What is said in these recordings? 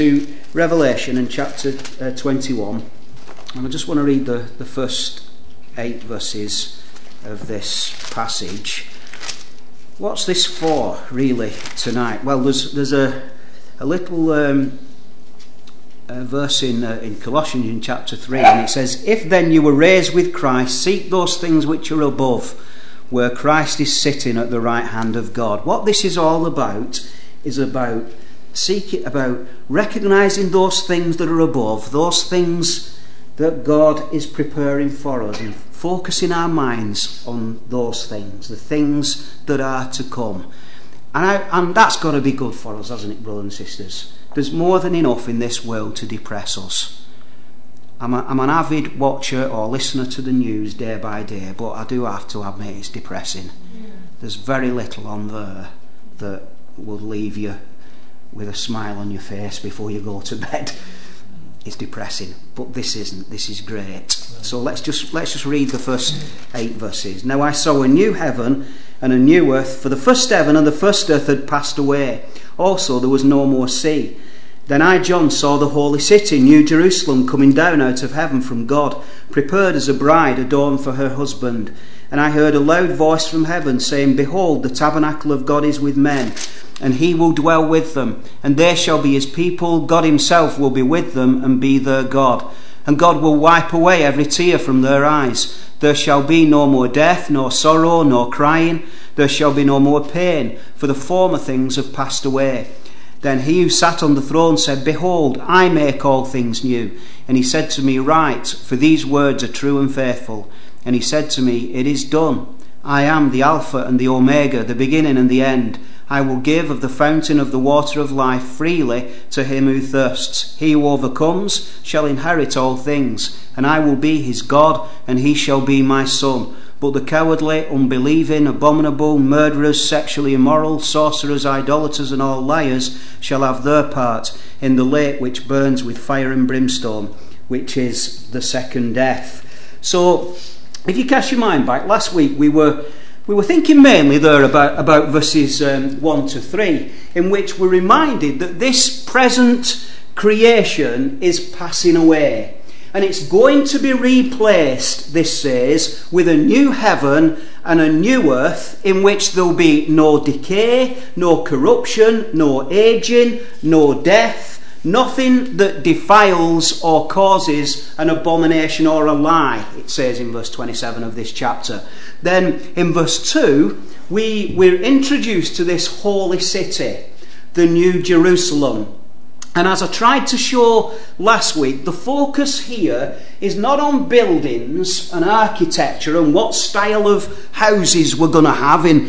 To Revelation in chapter 21, and I just want to read the first 8 verses of this passage. What's this for, really, tonight? Well, there's a little verse in Colossians in chapter 3, and it says, "If then you were raised with Christ, seek those things which are above, where Christ is sitting at the right hand of God." What this is all about is about recognising those things that are above, those things that God is preparing for us, and focusing our minds on those things, the things that are to come. And that's got to be good for us, hasn't it, brothers and sisters? There's more than enough in this world to depress us. I'm an avid watcher or listener to the news day by day, but I do have to admit it's depressing. There's very little on there that will leave you with a smile on your face before you go to bed. It's depressing, but this isn't. This is great. So let's just read the first 8 verses. "Now I saw a new heaven and a new earth, for the first heaven and the first earth had passed away. Also there was no more sea. Then I, John, saw the holy city, New Jerusalem, coming down out of heaven from God, prepared as a bride adorned for her husband. And I heard a loud voice from heaven saying, Behold, the tabernacle of God is with men, and he will dwell with them, and they shall be his people. God himself will be with them and be their God. And God will wipe away every tear from their eyes. There shall be no more death, nor sorrow, nor crying. There shall be no more pain, for the former things have passed away. Then he who sat on the throne said, Behold, I make all things new. And he said to me, Write, for these words are true and faithful. And he said to me, It is done. I am the Alpha and the Omega, the beginning and the end. I will give of the fountain of the water of life freely to him who thirsts. He who overcomes shall inherit all things, and I will be his God, and he shall be my son. But the cowardly, unbelieving, abominable, murderers, sexually immoral, sorcerers, idolaters, and all liars shall have their part in the lake which burns with fire and brimstone, which is the second death." So, if you cast your mind back, last week we were thinking mainly there about verses 1 to 3, in which we're reminded that this present creation is passing away. And it's going to be replaced, this says, with a new heaven and a new earth in which there'll be no decay, no corruption, no aging, no death, nothing that defiles or causes an abomination or a lie, it says in verse 27 of this chapter. Then in verse 2, we're introduced to this holy city, the New Jerusalem. And as I tried to show last week, the focus here is not on buildings and architecture and what style of houses we're going to have in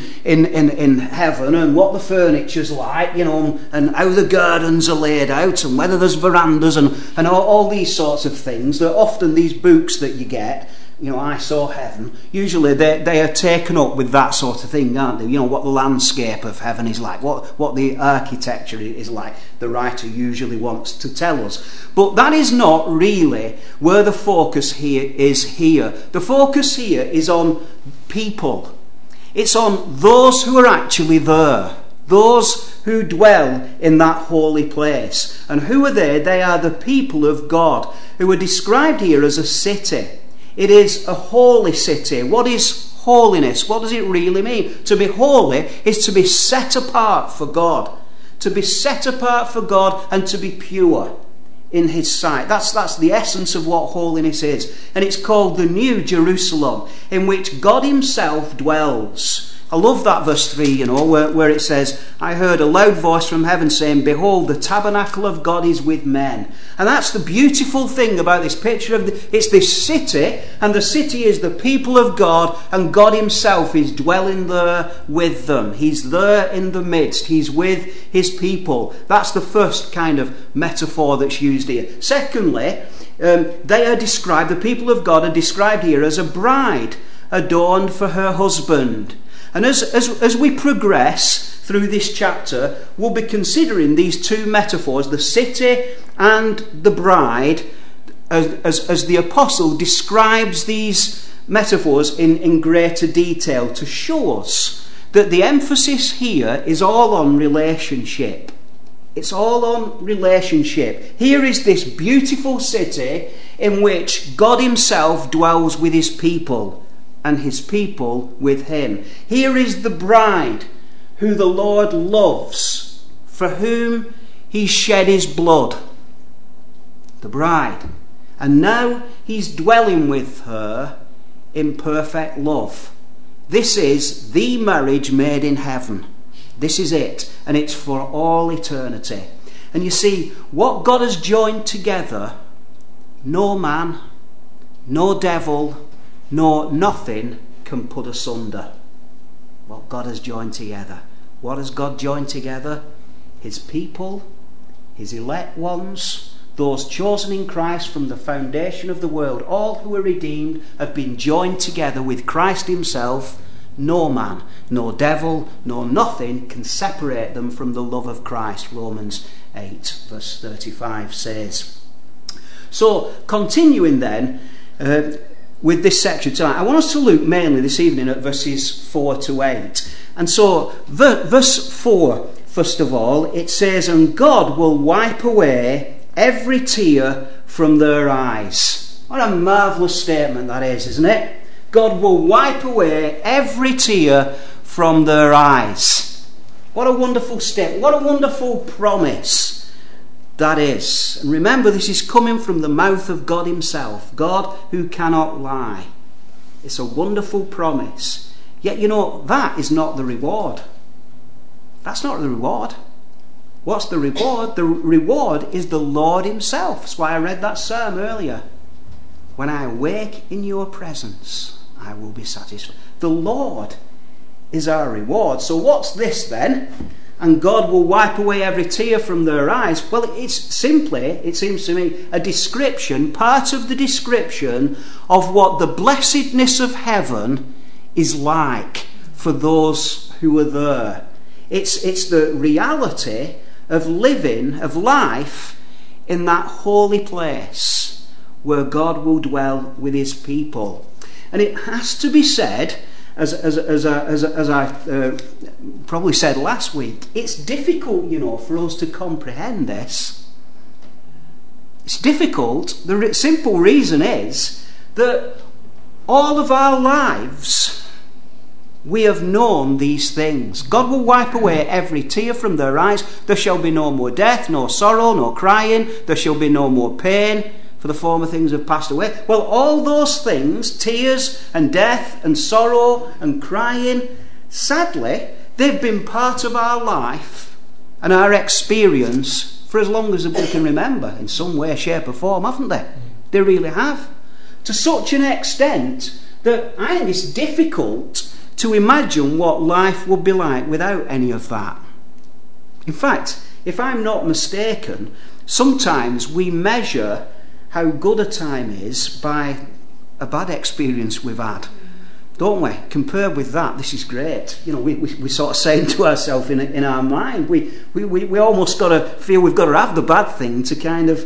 heaven, and what the furniture's like, and how the gardens are laid out, and whether there's verandas and all these sorts of things. That often these books that you get, I Saw Heaven, usually they are taken up with that sort of thing, aren't they? What the landscape of heaven is like, what the architecture is like, the writer usually wants to tell us. But that is not really where the focus here is here. The focus here is on people. It's on those who are actually there, those who dwell in that holy place. And who are they? They are the people of God, who are described here as a city. It is a holy city. What is holiness? What does it really mean? To be holy is to be set apart for God. To be set apart for God and to be pure in his sight. That's the essence of what holiness is. And it's called the New Jerusalem, in which God himself dwells. I love that verse 3, where it says, I heard a loud voice from heaven saying, Behold, the tabernacle of God is with men. And that's the beautiful thing about this picture it's this city, and the city is the people of God, and God himself is dwelling there with them. He's there in the midst. He's with his people. That's the first kind of metaphor that's used here. Secondly, the people of God are described here as a bride adorned for her husband. And as we progress through this chapter, we'll be considering these two metaphors, the city and the bride, as the apostle describes these metaphors in greater detail to show us that the emphasis here is all on relationship. It's all on relationship. Here is this beautiful city in which God himself dwells with his people and his people with him. Here is the bride who the Lord loves, for whom he shed his blood. The bride. And now he's dwelling with her in perfect love. This is the marriage made in heaven. This is it, and it's for all eternity. And you see, what God has joined together, no man, no devil, no nothing can put asunder. What God has joined together. What has God joined together? His people, his elect ones, those chosen in Christ from the foundation of the world. All who are redeemed have been joined together with Christ himself. No man, no devil, no nothing can separate them from the love of Christ. Romans 8 verse 35 says. So, continuing then with this section tonight, I want us to look mainly this evening at verses 4 to 8. And so, verse 4, first of all, it says, "And God will wipe away every tear from their eyes." What a marvellous statement that is, isn't it? God will wipe away every tear from their eyes. What a wonderful step. What a wonderful promise that is. And remember, this is coming from the mouth of God himself. God who cannot lie. It's a wonderful promise. Yet, you know, that is not the reward. That's not the reward. What's the reward? The reward is the Lord himself. That's why I read that psalm earlier. When I awake in your presence, I will be satisfied. The Lord is our reward. So what's this then? And God will wipe away every tear from their eyes. Well, it's simply, it seems to me, a description, part of the description of what the blessedness of heaven is like for those who are there. It's the reality of living, of life in that holy place where God will dwell with his people. And it has to be said, as I probably said last week, it's difficult, you know, for us to comprehend this. It's difficult. The simple reason is that all of our lives we have known these things. God will wipe away every tear from their eyes. There shall be no more death, no sorrow, no crying. There shall be no more pain, for the former things have passed away. Well, all those things, tears and death and sorrow and crying, sadly, they've been part of our life and our experience for as long as we can remember, in some way, shape or form, haven't they? They really have. To such an extent that I think it's difficult to imagine what life would be like without any of that. In fact, if I'm not mistaken, sometimes we measure how good a time is by a bad experience we've had, don't we? Compared with that, this is great. You know, we sort of saying to ourselves in our mind, we almost got to feel we've got to have the bad thing to kind of,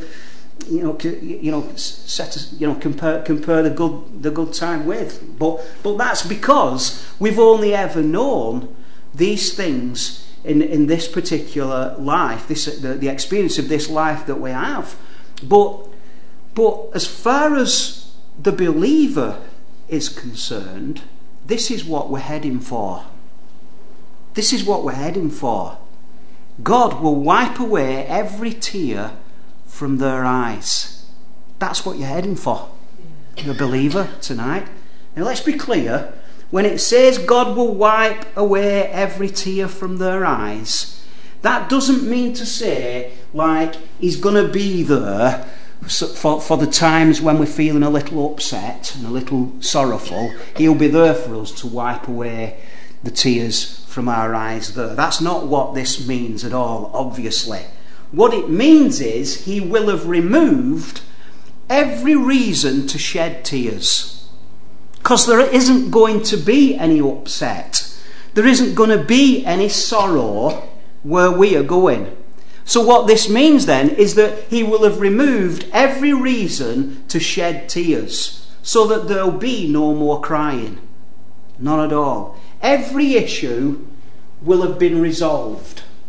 compare the good time with. But that's because we've only ever known these things in this particular life, the experience of this life that we have. But as far as the believer is concerned, this is what we're heading for. This is what we're heading for. God will wipe away every tear from their eyes. That's what you're heading for, the believer, tonight. Now let's be clear. When it says God will wipe away every tear from their eyes, that doesn't mean to say like he's going to be there for the times when we're feeling a little upset and a little sorrowful. He'll be there for us to wipe away the tears from our eyes there. That's not what this means at all, obviously. What it means is he will have removed every reason to shed tears. Because there isn't going to be any upset. There isn't going to be any sorrow where we are going. So what this means then is that he will have removed every reason to shed tears, so that there'll be no more crying. None at all. Every issue will have been resolved.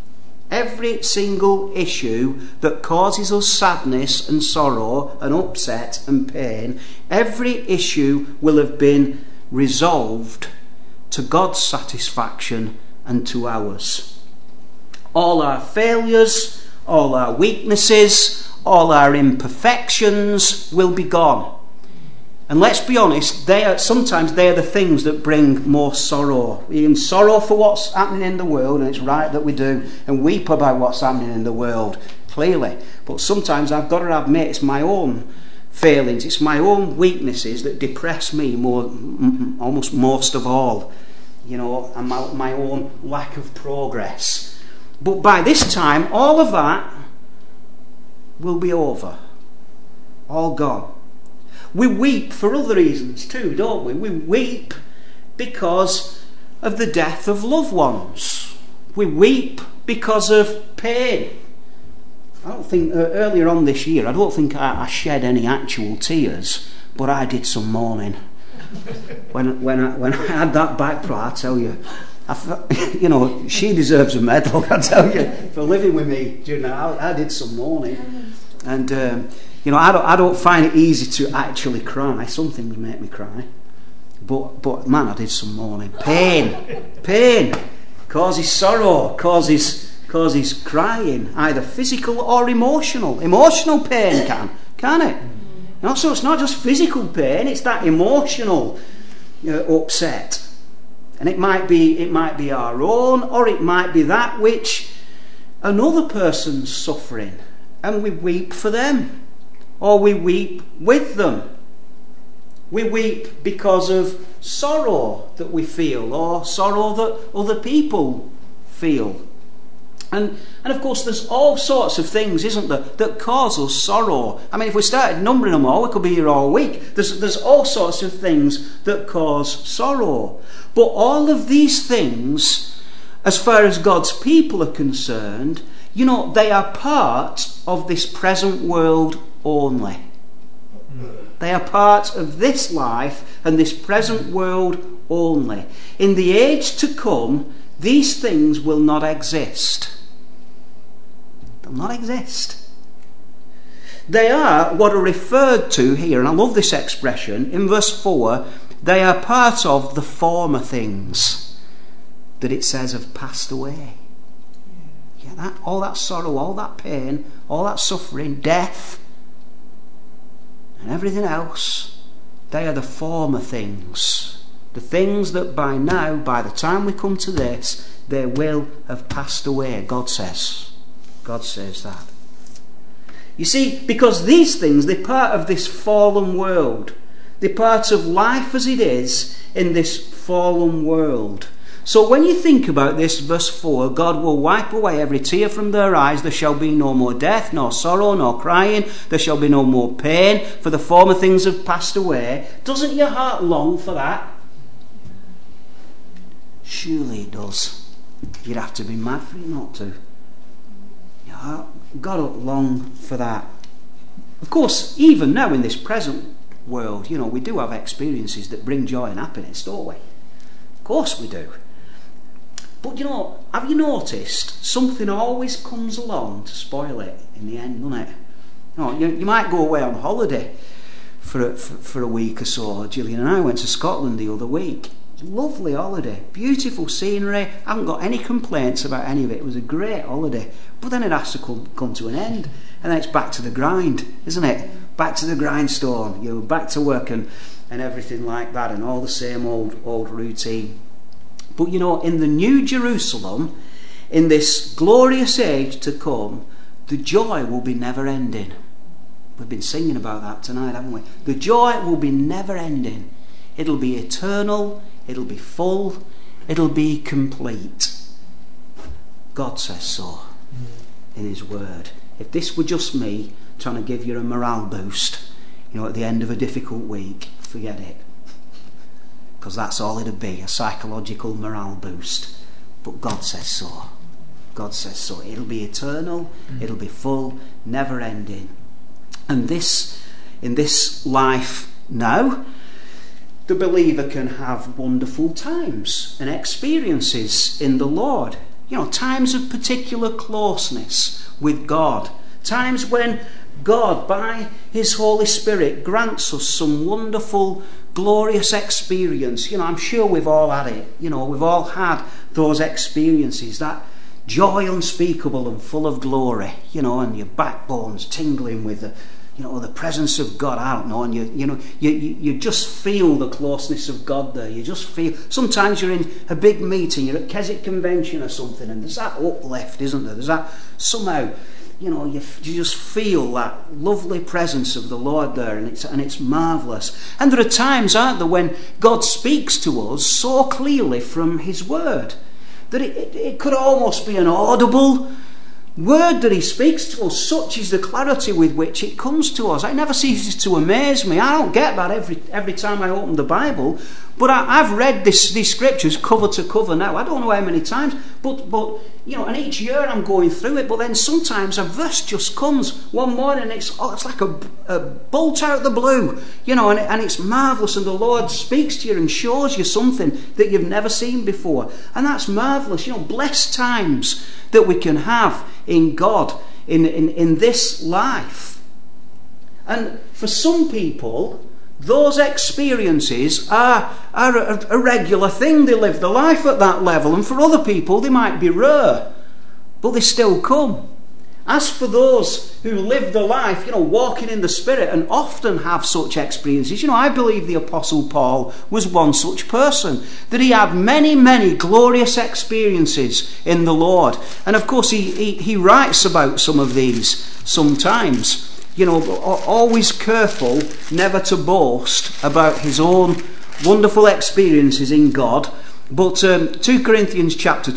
Every single issue that causes us sadness and sorrow and upset and pain, every issue will have been resolved to God's satisfaction and to ours. All our failures, all our weaknesses, all our imperfections will be gone. And let's be honest, sometimes they are the things that bring more sorrow. We can sorrow for what's happening in the world, and it's right that we do, and weep about what's happening in the world, clearly. But sometimes I've got to admit it's my own failings, it's my own weaknesses that depress me almost most of all, and my own lack of progress. But by this time, all of that will be over, all gone. We weep for other reasons too, don't we? We weep because of the death of loved ones. We weep because of pain. I don't think earlier on this year, I don't think I shed any actual tears, but I did some mourning. When I had that back problem, I tell you, she deserves a medal. I tell you, for living with me. I did some mourning, and I don't find it easy to actually cry. Some things make me cry, but man, I did some mourning. Pain causes sorrow, causes crying, either physical or emotional. Emotional pain can it? So it's not just physical pain; it's that emotional upset. And it might be our own, or it might be that which another person's suffering, and we weep for them, or we weep with them. We weep because of sorrow that we feel, or sorrow that other people feel. And of course there's all sorts of things, isn't there, that cause us sorrow. I mean, if we started numbering them all, we could be here all week. There's all sorts of things that cause sorrow. But all of these things, as far as God's people are concerned, they are part of this present world only. They are part of this life and this present world only. In the age to come, these things will not exist. They'll not exist. They are what are referred to here, and I love this expression, in verse 4, they are part of the former things that it says have passed away. Yeah, all that sorrow, all that pain, all that suffering, death, and everything else, they are the former things. The things that by the time we come to this, they will have passed away, God says. God says that. You see, because these things, they're part of this fallen world. They're part of life as it is in this fallen world. So when you think about this, verse 4, God will wipe away every tear from their eyes. There shall be no more death, nor sorrow, nor crying. There shall be no more pain, for the former things have passed away. Doesn't your heart long for that? Surely it does. You'd have to be mad for it not to. Your heart, God will long for that. Of course, even now in this present world, we do have experiences that bring joy and happiness, don't we? Of course we do. But have you noticed something always comes along to spoil it in the end, doesn't it? You might go away on holiday for a week or so. Gillian and I went to Scotland the other week. Lovely holiday, beautiful scenery. I haven't got any complaints about any of it. It was a great holiday. But then it has to come to an end, and then it's back to the grind, isn't it? Back to the grindstone, back to work and everything like that, and all the same old routine. But in the New Jerusalem, in this glorious age to come, the joy will be never ending. We've been singing about that tonight, haven't we? The joy will be never ending. It'll be eternal, it'll be full, it'll be complete. God says so in His Word. If this were just me trying to give you a morale boost, at the end of a difficult week, forget it. Because that's all it'd be, a psychological morale boost. But God says so. God says so. It'll be eternal, it'll be full, never ending. And in this life now, the believer can have wonderful times and experiences in the Lord. times of particular closeness with God. Times when God, by his Holy Spirit, grants us some wonderful, glorious experience. I'm sure we've all had it. We've all had those experiences, that joy unspeakable and full of glory, and your backbone's tingling with the presence of God. I don't know, and you just feel the closeness of God there. You just feel. Sometimes you're in a big meeting, you're at Keswick Convention or something, and there's that uplift, isn't there? There's that somehow. You just feel that lovely presence of the Lord there, and it's marvellous. And there are times, aren't there, when God speaks to us so clearly from his word that it could almost be an audible word that he speaks to us. Such is the clarity with which it comes to us. It never ceases to amaze me. I don't get that every time I open the Bible, but I've read these scriptures cover to cover now. I don't know how many times, but and each year I'm going through it. But then sometimes a verse just comes one morning, and it's like a bolt out of the blue, and it's marvellous. And the Lord speaks to you and shows you something that you've never seen before, and that's marvellous. Blessed times that we can have in God in this life. And for some people, those experiences are a regular thing. They live their life at that level. And for other people, they might be rare, but they still come. As for those who live their life, walking in the Spirit and often have such experiences, I believe the Apostle Paul was one such person, that he had many, many glorious experiences in the Lord. And of course, he writes about some of these sometimes. Always careful never to boast about his own wonderful experiences in God. But 2 Corinthians chapter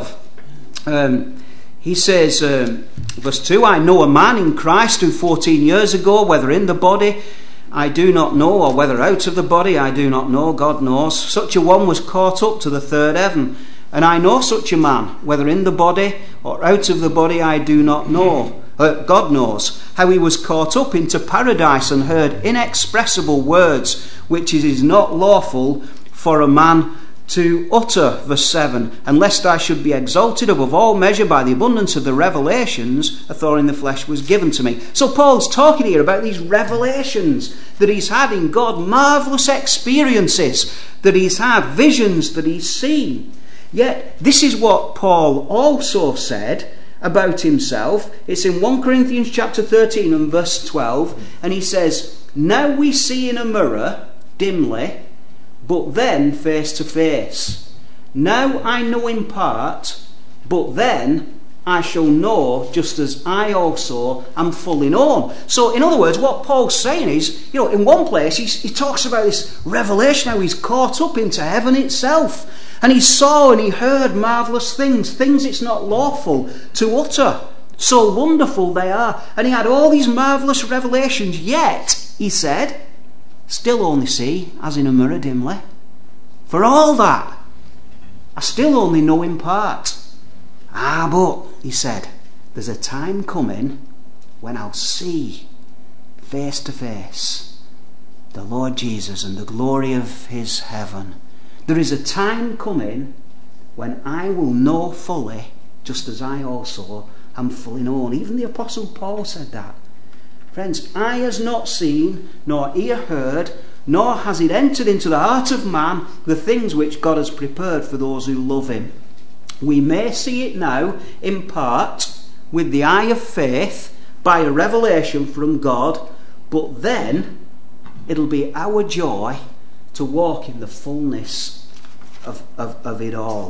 12, he says, verse 2, I know a man in Christ who 14 years ago, whether in the body I do not know, or whether out of the body I do not know, God knows, such a one was caught up to the third heaven. And I know such a man, whether in the body or out of the body I do not know. God knows how he was caught up into paradise and heard inexpressible words, which it is not lawful for a man to utter. Verse 7, and lest I should be exalted above all measure by the abundance of the revelations, a thorn in the flesh was given to me. So Paul's talking here about these revelations that he's had in God, marvellous experiences that he's had, visions that he's seen. Yet this is what Paul also said about himself. It's in 1 Corinthians chapter 13 and verse 12, and he says, now we see in a mirror dimly, but then face to face. Now I know in part, but then I shall know just as I also am fully known. So in other words, what Paul's saying is, in one place he talks about this revelation, how he's caught up into heaven itself. And he saw and he heard marvellous things it's not lawful to utter. So wonderful they are. And he had all these marvellous revelations, yet, he said, still only see as in a mirror dimly. For all that, I still only know in part. But, he said, there's a time coming when I'll see face to face the Lord Jesus and the glory of his heaven. There is a time coming when I will know fully, just as I also am fully known. Even the Apostle Paul said that. Friends, eye has not seen, nor ear heard, nor has it entered into the heart of man the things which God has prepared for those who love him. We may see it now in part with the eye of faith by a revelation from God, but then it'll be our joy to walk in the fullness of it all.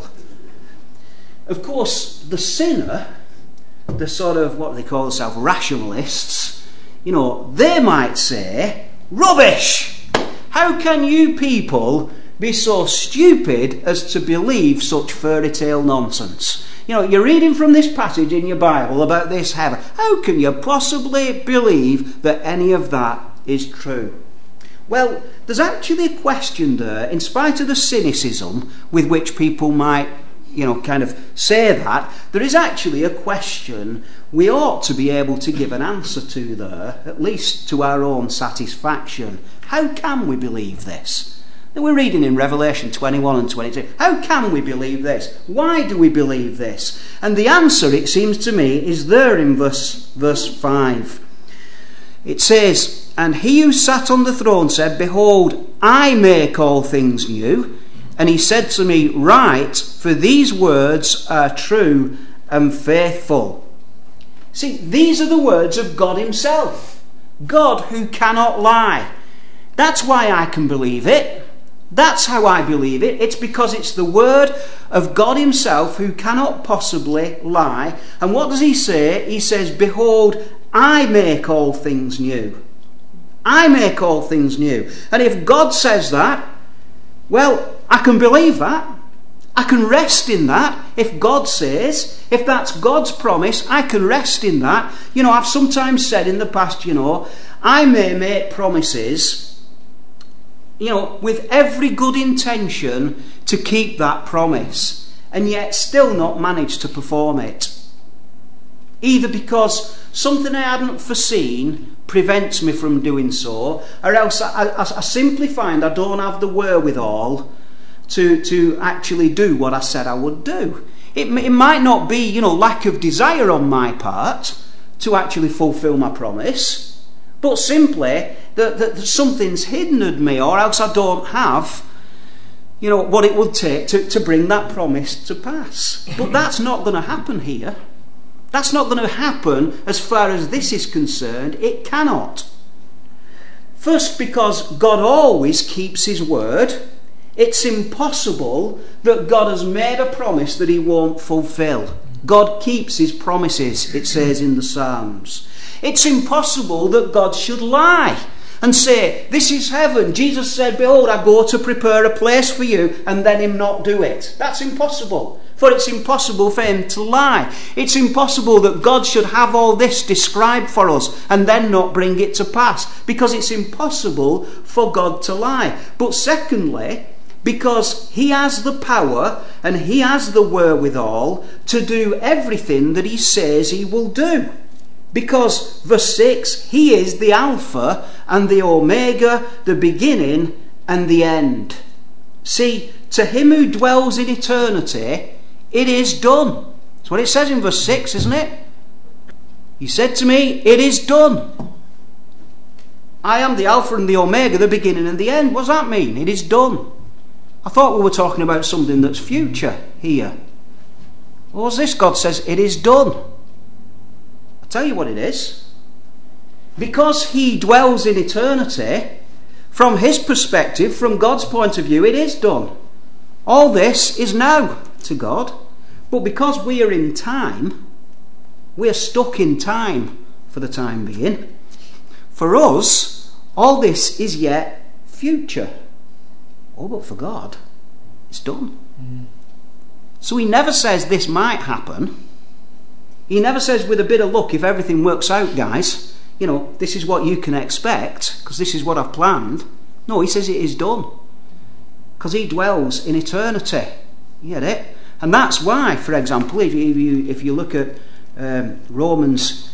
Of course, the sinner, the sort of what they call themselves rationalists, they might say, rubbish! How can you people be so stupid as to believe such fairy tale nonsense? You're reading from this passage in your Bible about this heaven. How can you possibly believe that any of that is true? Well, there's actually a question there, in spite of the cynicism with which people might, kind of say that, there is actually a question we ought to be able to give an answer to there, at least to our own satisfaction. How can we believe this? And we're reading in Revelation 21 and 22. How can we believe this? Why do we believe this? And the answer, it seems to me, is there in verse 5. It says, "And he who sat on the throne said, Behold, I make all things new. And he said to me, Write, for these words are true and faithful." See, these are the words of God himself. God who cannot lie. That's why I can believe it. That's how I believe it. It's because it's the word of God himself who cannot possibly lie. And what does he say? He says, "Behold, I make all things new." I make all things new. And if God says that, well, I can believe that. I can rest in that. If God says, if that's God's promise, I can rest in that. I've sometimes said in the past, I may make promises with every good intention to keep that promise, and yet still not manage to perform it. Either because something I hadn't foreseen prevents me from doing so, or else I simply find I don't have the wherewithal to actually do what I said I would do. It might not be, lack of desire on my part to actually fulfill my promise, but simply that something's hidden at me, or else I don't have, what it would take to bring that promise to pass. But that's not going to happen here. That's not going to happen as far as this is concerned. It cannot. First, because God always keeps his word. It's impossible that God has made a promise that he won't fulfill. God keeps his promises, it says in the Psalms. It's impossible that God should lie and say, "This is heaven." Jesus said, "Behold, I go to prepare a place for you," and then him not do it. That's impossible. For it's impossible for him to lie. It's impossible that God should have all this described for us and then not bring it to pass, because it's impossible for God to lie. But secondly, because he has the power and he has the wherewithal to do everything that he says he will do. Because, verse 6, he is the Alpha and the Omega, the beginning and the end. See, to him who dwells in eternity, it is done. That's what it says in verse 6, isn't it? He said to me, "It is done. I am the Alpha and the Omega, the beginning and the end." What does that mean? It is done. I thought we were talking about something that's future here. What's this? God says, "It is done." I'll tell you what it is. Because he dwells in eternity, from his perspective, from God's point of view, it is done. All this is now to God. But because we are in time, we are stuck in time for the time being. For us, all this is yet future. Oh, but for God, it's done. So he never says this might happen. He never says, with a bit of luck, if everything works out, guys, this is what you can expect, because this is what I've planned. No, he says it is done. Because he dwells in eternity. You get it? And that's why, for example, if you look at Romans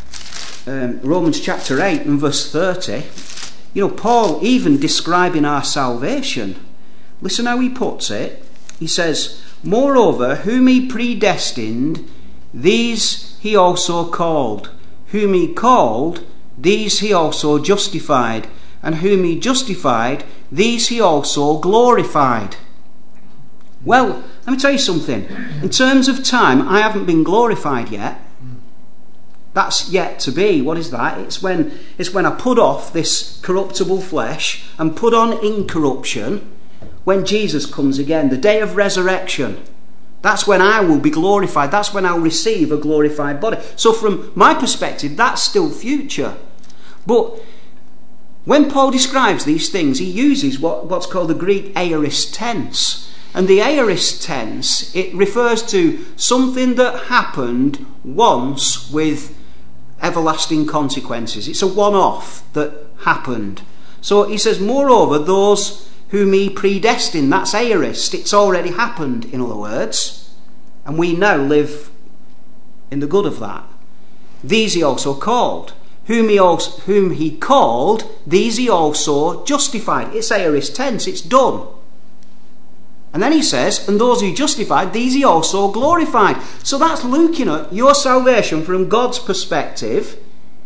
chapter 8 and verse 30, Paul, even describing our salvation, listen how he puts it. He says, "Moreover, whom he predestined, these he also called. Whom he called, these he also justified. And whom he justified, these he also glorified." Well, let me tell you something. In terms of time, I haven't been glorified yet. That's yet to be. What is that? It's when I put off this corruptible flesh and put on incorruption, when Jesus comes again, the day of resurrection. That's when I will be glorified. That's when I'll receive a glorified body. So from my perspective, that's still future. But when Paul describes these things, he uses what's called the Greek aorist tense. And the aorist tense, it refers to something that happened once with everlasting consequences. It's a one-off that happened. So he says, "Moreover, those whom he predestined," that's aorist. It's already happened, in other words. And we now live in the good of that. "These he also called. whom he called, these he also justified. It's aorist tense, it's done. And then he says, and those who justified, these he also glorified. So that's looking at your salvation from God's perspective.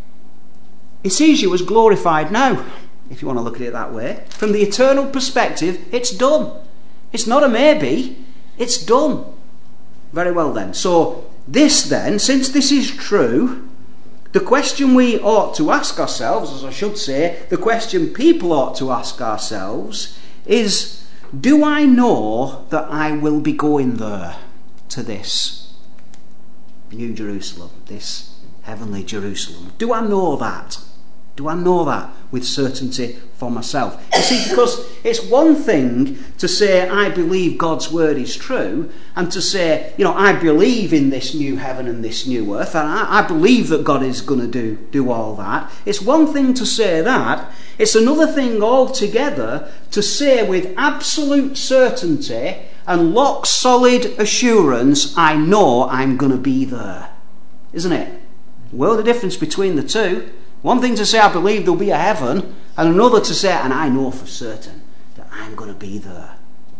He sees you as glorified now, if you want to look at it that way. From the eternal perspective, it's done. It's not a maybe, it's done. Very well then. So this then, since this is true, the question we ought to ask ourselves, as I should say, the question people ought to ask ourselves is, do I know that I will be going there, to this New Jerusalem, this heavenly Jerusalem? Do I know that? Do I know that with certainty for myself? You see, because it's one thing to say, I believe God's word is true, and to say, I believe in this new heaven and this new earth, and I believe that God is going to do all that. It's one thing to say that. It's another thing altogether to say with absolute certainty and lock-solid assurance, I know I'm going to be there. Isn't it? Well, the difference between the two. One thing to say, I believe there'll be a heaven, and another to say, and I know for certain that I'm going to be there.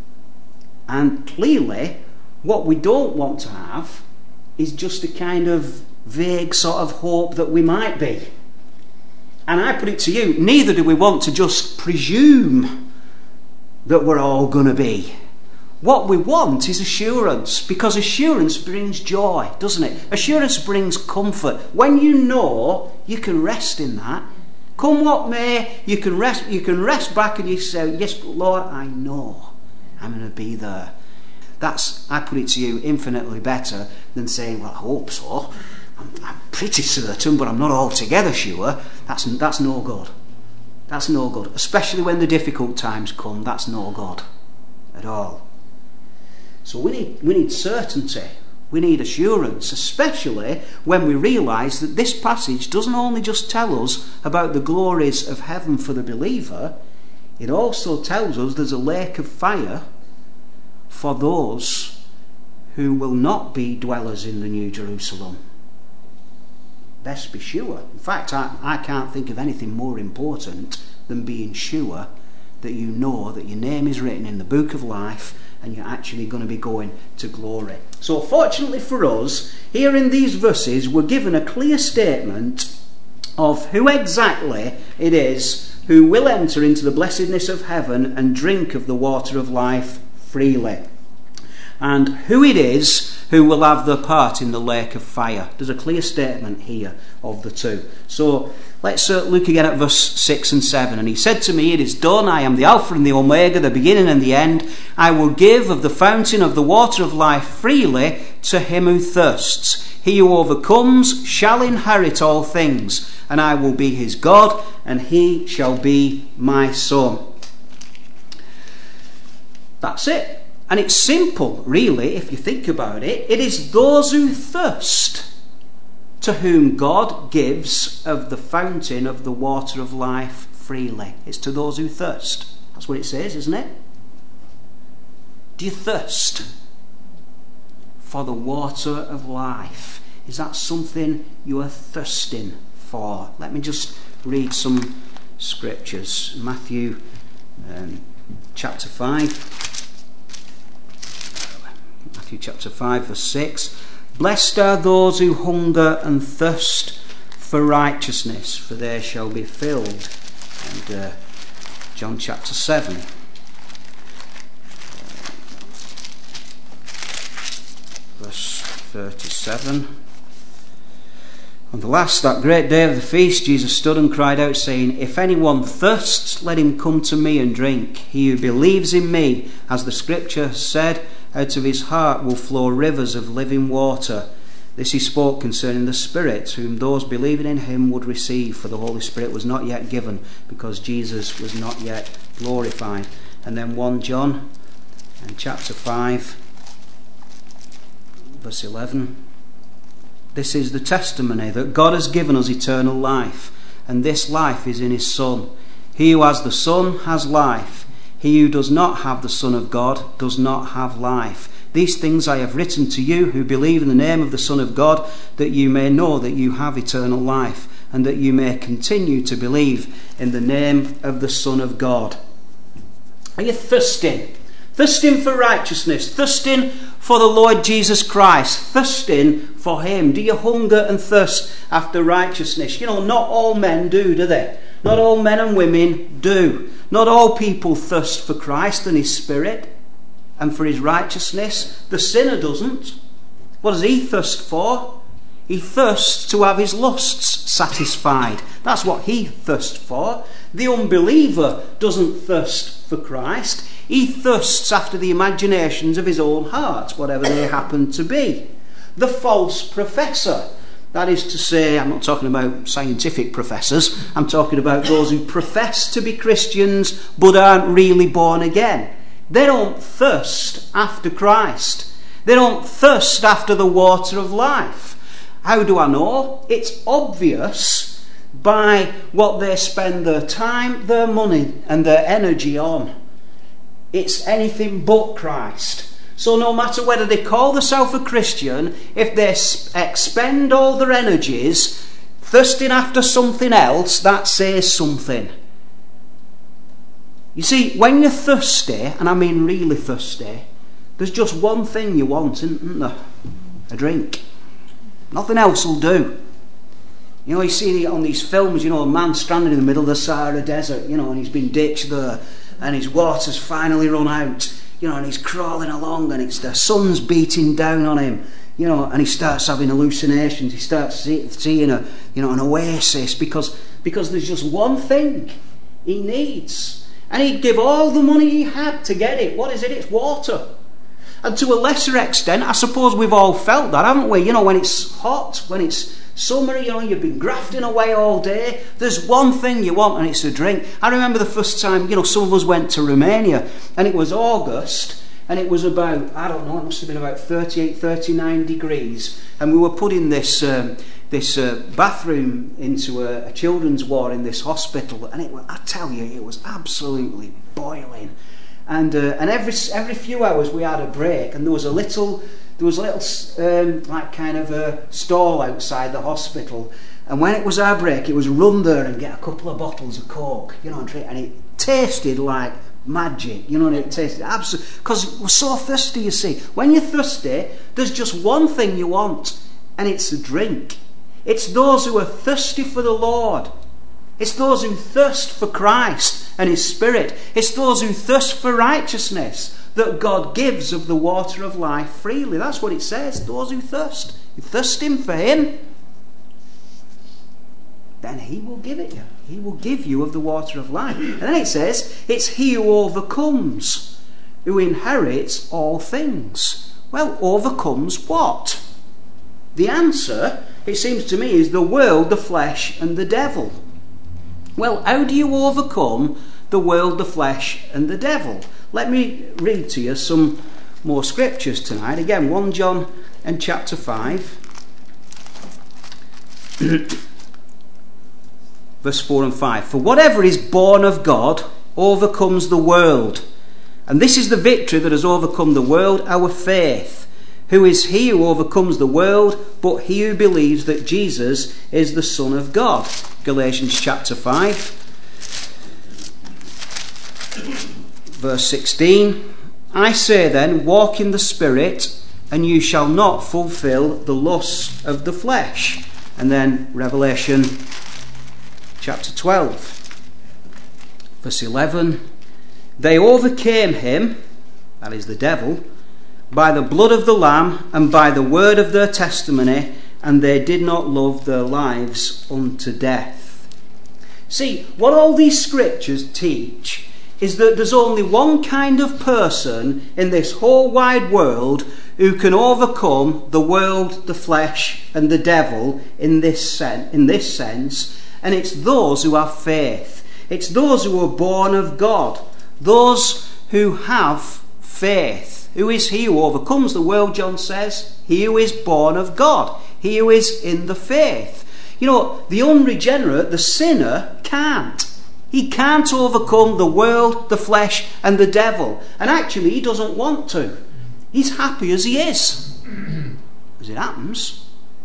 And clearly, what we don't want to have is just a kind of vague sort of hope that we might be. And I put it to you, neither do we want to just presume that we're all going to be. What we want is assurance, because assurance brings joy, doesn't it? Assurance brings comfort. When you know, you can rest in that. Come what may, you can rest back and you say, yes, Lord, I know I'm going to be there. That's, I put it to you, infinitely better than saying, well, I hope so. I'm pretty certain, but I'm not altogether sure. That's no good. That's no good. Especially when the difficult times come, that's no good at all. So we need certainty, we need assurance, especially when we realise that this passage doesn't only just tell us about the glories of heaven for the believer, it also tells us there's a lake of fire for those who will not be dwellers in the New Jerusalem. Best be sure. In fact, I can't think of anything more important than being sure that you know that your name is written in the book of life and you're actually going to be going to glory. So fortunately for us, here in these verses we're given a clear statement of who exactly it is who will enter into the blessedness of heaven and drink of the water of life freely, and who it is who will have their part in the lake of fire. There's a clear statement here of the two. So let's look again at verse 6 and 7. And he said to me, it is done. I am the Alpha and the Omega, the beginning and the end. I will give of the fountain of the water of life freely to him who thirsts. He who overcomes shall inherit all things, and I will be his God, and he shall be my son. That's it. And it's simple, really, if you think about it. It is those who thirst to whom God gives of the fountain of the water of life freely. It's to those who thirst. That's what it says, isn't it? Do you thirst for the water of life? Is that something you are thirsting for? Let me just read some scriptures. Matthew chapter 5. Matthew chapter 5 verse 6. Blessed are those who hunger and thirst for righteousness, for they shall be filled. And John chapter 7. Verse 37. On the last, that great day of the feast, Jesus stood and cried out, saying, if anyone thirsts, let him come to me and drink. He who believes in me, as the scripture said, out of his heart will flow rivers of living water. This he spoke concerning the Spirit, whom those believing in him would receive, for the Holy Spirit was not yet given, because Jesus was not yet glorified. And then 1 John and chapter 5 verse 11. This is the testimony that God has given us eternal life, and this life is in his Son. He who has the Son has life. He who does not have the Son of God does not have life. These things I have written to you who believe in the name of the Son of God, that you may know that you have eternal life. and that you may continue to believe in the name of the Son of God. Are you thirsting? Thirsting for righteousness, thirsting for the Lord Jesus Christ, thirsting for him. Do you hunger and thirst after righteousness? Not all men do they? Not all men and women do. Not all people thirst for Christ and his Spirit and for his righteousness. The sinner doesn't. What does he thirst for? He thirsts to have his lusts satisfied. That's what he thirsts for. The unbeliever doesn't thirst for Christ. He thirsts after the imaginations of his own heart, whatever they happen to be. The false professor, that is to say, I'm not talking about scientific professors, I'm talking about those who profess to be Christians but aren't really born again. They don't thirst after Christ. They don't thirst after the water of life. How do I know? It's obvious by what they spend their time, their money and their energy on. It's anything but Christ. So no matter whether they call themselves a Christian, if they expend all their energies thirsting after something else, that says something. You see, when you're thirsty, and I mean really thirsty, there's just one thing you want, isn't there? A drink. Nothing else will do. You see on these films, a man stranded in the middle of the Sahara Desert, and he's been ditched there, and his water's finally run out, and he's crawling along, and the sun's beating down on him, and he starts having hallucinations. He starts seeing an oasis because there's just one thing he needs, and he'd give all the money he had to get it. What is it? It's water. And to a lesser extent, I suppose we've all felt that, haven't we? When it's hot, when it's summer, you've been grafting away all day. There's one thing you want, and it's a drink. I remember the first time, some of us went to Romania, and it was August, and it was about, it must have been about 38, 39 degrees, and we were putting this bathroom into a children's ward in this hospital, and I tell you, it was absolutely boiling. And every few hours we had a break, and there was a little like kind of a stall outside the hospital, and when it was our break, it was run there and get a couple of bottles of Coke, and it tasted like magic, and it tasted absolutely, because we're so thirsty. You see, when you're thirsty, there's just one thing you want, and it's a drink. It's those who are thirsty for the Lord. It's those who thirst for Christ and his Spirit. It's those who thirst for righteousness that God gives of the water of life freely. That's what it says. Those who thirst. You thirsting for him, then he will give it you. He will give you of the water of life. And then it says, it's he who overcomes, who inherits all things. Well, overcomes what? The answer, it seems to me, is the world, the flesh, and the devil. Well, how do you overcome the world, the flesh, and the devil? Let me read to you some more scriptures tonight. Again, 1 John and chapter 5, verse 4 and 5. For whatever is born of God overcomes the world. And this is the victory that has overcome the world, our faith. Who is he who overcomes the world but he who believes that Jesus is the Son of God? Galatians chapter 5, verse 16. I say then, walk in the Spirit, and you shall not fulfill the lusts of the flesh. And then Revelation chapter 12, verse 11. They overcame him, that is the devil, by the blood of the Lamb and by the word of their testimony, and they did not love their lives unto death. See, what all these scriptures teach is that there's only one kind of person in this whole wide world who can overcome the world, the flesh, and the devil in this sense, and it's those who have faith. It's those who are born of God, those who have faith. Who is he who overcomes the world, John says? He who is born of God. He who is in the faith. The unregenerate, the sinner, can't. He can't overcome the world, the flesh, and the devil. And actually, he doesn't want to. He's happy as he is. As it happens,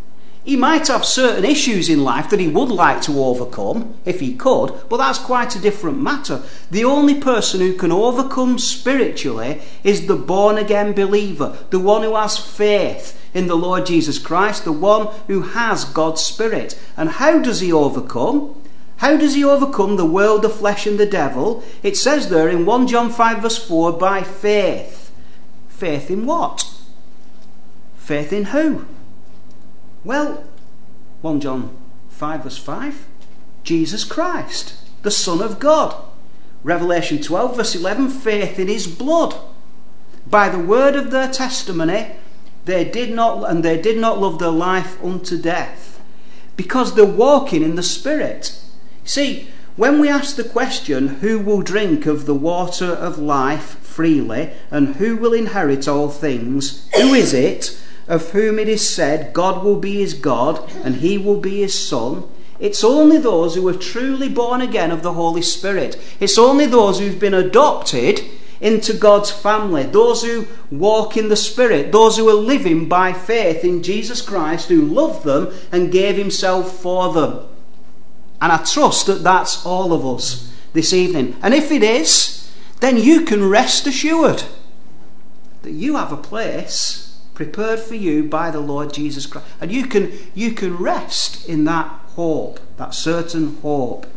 He might have certain issues in life that he would like to overcome, if he could, but that's quite a different matter. The only person who can overcome spiritually is the born-again believer, the one who has faith in the Lord Jesus Christ, the one who has God's Spirit. And how does he overcome? How does he overcome the world, the flesh and the devil? It says there in 1 John 5 verse 4, by faith. Faith in what? Faith in who? Well, 1 John 5 verse 5, Jesus Christ, the Son of God. Revelation 12 verse 11, faith in his blood. By the word of their testimony, they did not love their life unto death, because they're walking in the Spirit. See, when we ask the question, who will drink of the water of life freely, and who will inherit all things, who is it of whom it is said, God will be his God, and he will be his Son? It's only those who are truly born again of the Holy Spirit. It's only those who've been adopted into God's family, those who walk in the Spirit, those who are living by faith in Jesus Christ, who loved them and gave himself for them. And I trust that that's all of us this evening. And if it is, then you can rest assured that you have a place prepared for you by the Lord Jesus Christ. And you can rest in that hope, that certain hope.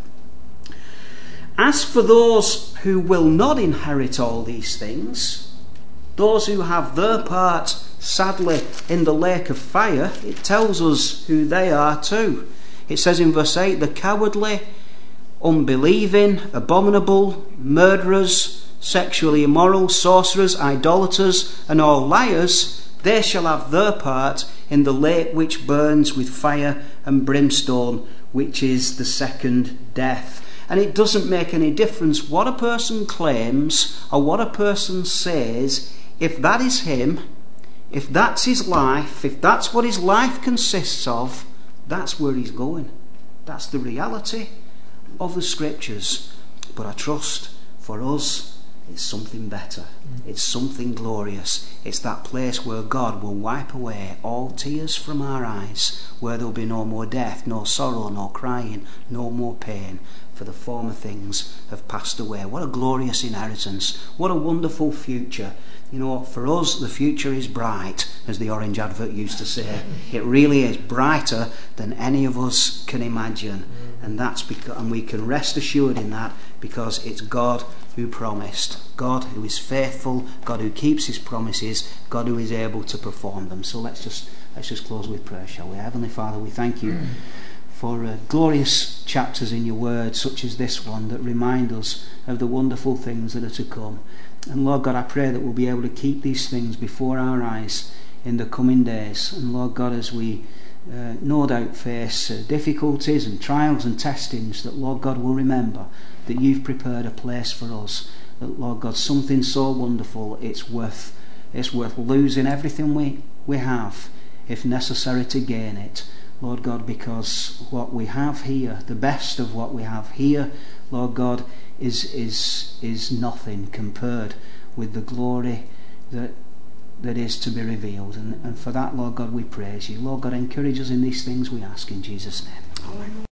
As for those who will not inherit all these things, those who have their part, sadly, in the lake of fire, it tells us who they are too. It says in verse 8, the cowardly, unbelieving, abominable, murderers, sexually immoral, sorcerers, idolaters, and all liars, they shall have their part in the lake which burns with fire and brimstone, which is the second death. And it doesn't make any difference what a person claims or what a person says. If that is him, if that's his life, if that's what his life consists of, that's where he's going. That's the reality of the Scriptures. But I trust for us, it's something better. It's something glorious. It's that place where God will wipe away all tears from our eyes, where there'll be no more death, no sorrow, no crying, no more pain, for the former things have passed away. What a glorious inheritance. What a wonderful future. You know, for us the future is bright, as the Orange Advert used to say. It really is brighter than any of us can imagine. And that's because, and we can rest assured in that, because it's God who promised, God who is faithful, God who keeps his promises, God who is able to perform them. So let's just close with prayer, shall we? Heavenly Father, we thank you for glorious chapters in your word, such as this one, that remind us of the wonderful things that are to come. And Lord God, I pray that we'll be able to keep these things before our eyes in the coming days. And Lord God, as we no doubt face difficulties and trials and testings, that Lord God will remember that you've prepared a place for us, that Lord God, something so wonderful, it's worth losing everything we have, if necessary, to gain it, Lord God, because what we have here, the best of what we have here, Lord God, is nothing compared with the glory that is to be revealed. And for that, Lord God, we praise you. Lord God, encourage us in these things, we ask in Jesus' name. Amen.